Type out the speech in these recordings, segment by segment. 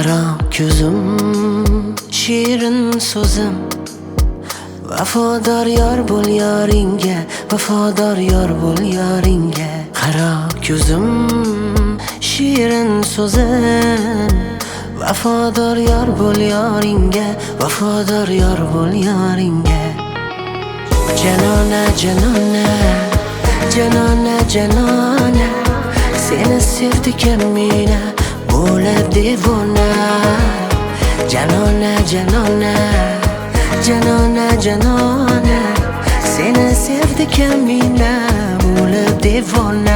Xarob ko'zim, shirin so'zim, vafodor yor bo'l yoringga, vafodor yor bo'l yoringga. Xarob ko'zim, shirin so'zim, vafodor yor bo'l yoringga, vafodor yor bo'l yoringga. Janona, janona, janona, janona, seni sevdigan meni bo'lib devona. Janona, janona, janona, janona, seni sevdigan meni bo'lib devona.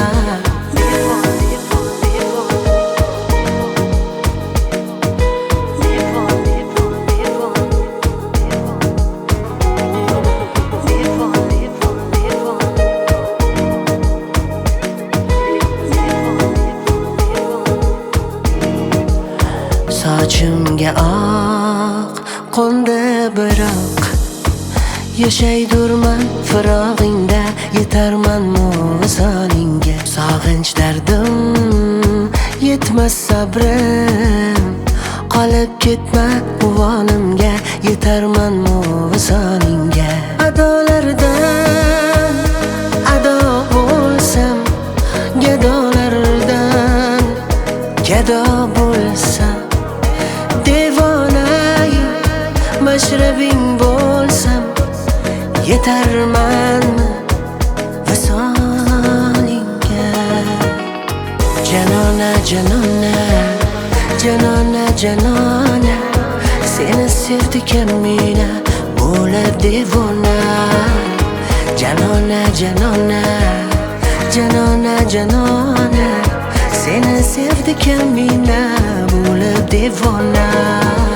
Sochimga oq qo'ndi biroq, yashaydurman firog'ingda, yetarmanmi visolingga. Sog'inch dardim yetmas sabrim, qolib ketma uvonimga, yetarmanmi visolingga. Adolardan ado bo'lsam, gadolardan gado bo'lsam, mashrabing bo'lsam, yetarmanmi visolingga. Janona, janona, janona, janona, seni sevdigan meni bo'lib devona. Janona, janona, janona, janona, seni sevdigan meni bo'lib devona.